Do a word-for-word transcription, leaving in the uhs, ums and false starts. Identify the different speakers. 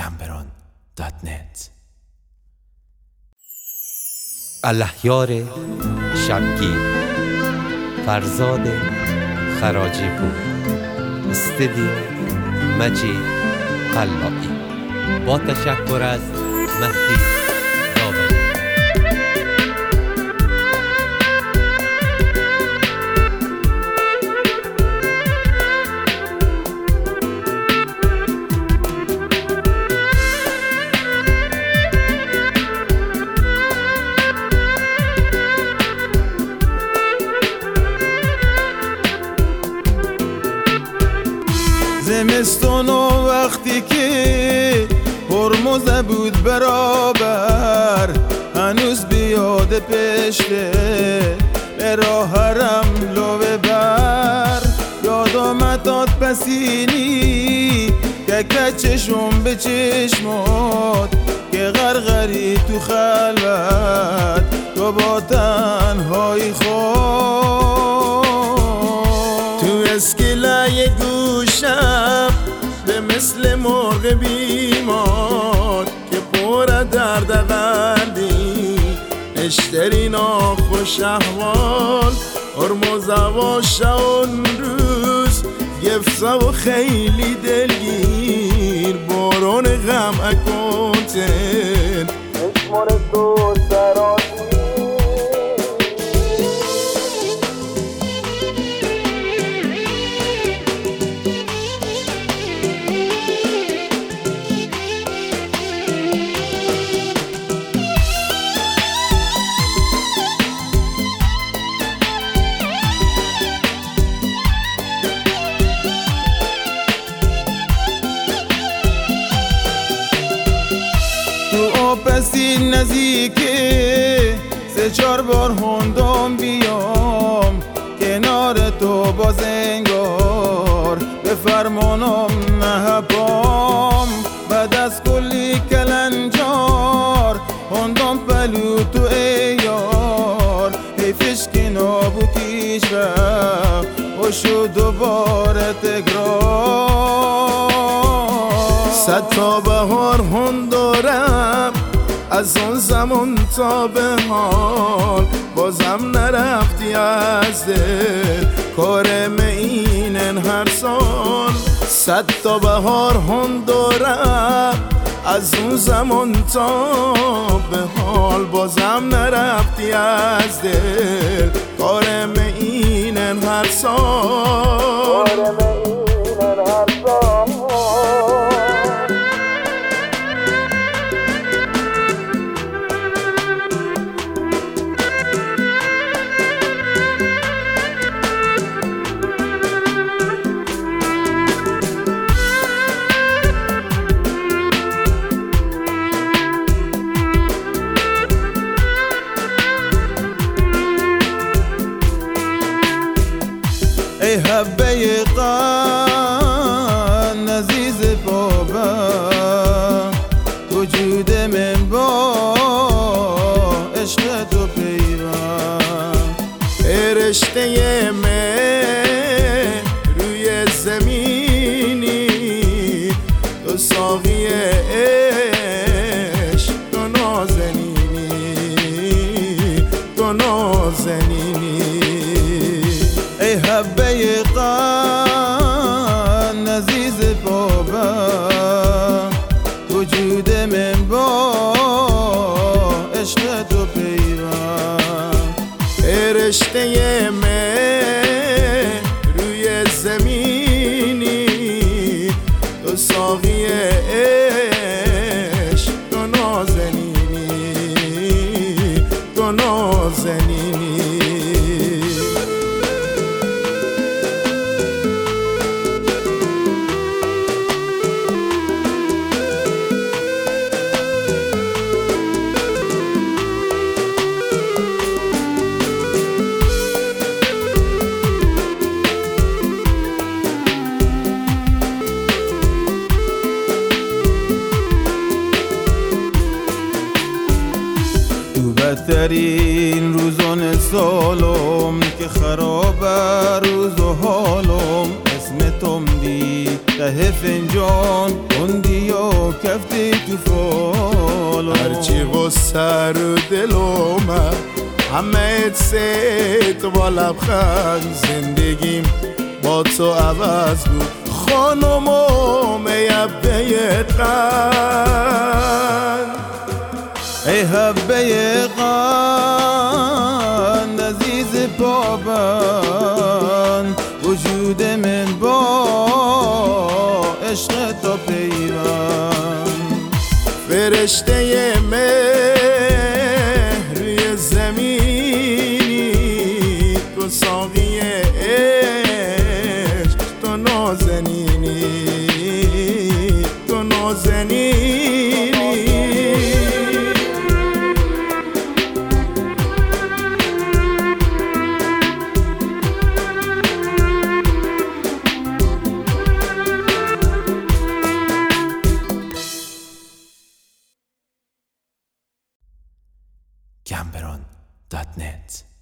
Speaker 1: گمبران دات نت. الاحیار شبگیر، فرزاد خراجی پور، استودیو مجید قلایی، با تشکر از مهدی داوری.
Speaker 2: زمستون و وقتی که هرمز بود برابر، هنوز بیاد پشته به راه رملو ببر. یاد آمد داد پسینی که که چشم به چشمات، که غرغری تو خلوت تو با تنهایی خود. تو اسکلای گوشم به مثل مرغ بیمار که پر درد قلبی اشتری ناخوش احوال. هرمز و اون روز گفته و خیلی دلگیر، بارون غم اکونتن اشمار تو سراتی. پسی نزدیکه سه چار بار هندم بیام کنار تو باز انگار به فرمانم نهبام. بعد از کلی کلنجار هندم پلو تو ایار، حیفش که نابود هیچ وقت و شد دوباره تکرار. صد تا بهار هند دارم از اون زمان تا به حال، بازم نرفتی از دل کارم اینن هر سال. صد تا بهار هند دارم از اون زمان تا به حال، بازم نرفتی از دل کارم اینن هر سال. کارم اینن هر سال. ای حبه قن عزیز بابا، وجود من با عشق تو پیوند. ای رشته من روی زمینی، تو ساقی عشق، تو نازنینی، تو نازنینی. ای حبه قن عزیز بابا، وجود من با عشق تو پیوند. ای رشته من روی زمینی، تو ساقی عشق، تو نازنینی، تو نازنینی. بدترین روزان سالم که خرابه روز و حالم، اسم تم دی ته فنجان اندی و کفت فالو هرچی و سر و دلومه همه سیت با لبخند زندگیم با تو عوض بود خانم و میبه قند ای حبه قند عزیز پابند وجود من با عشق تو پیوند فرشته مهر روی زمینی تو ساقی عشق تو نازنینی تو نازنینی
Speaker 1: گمبران دات نت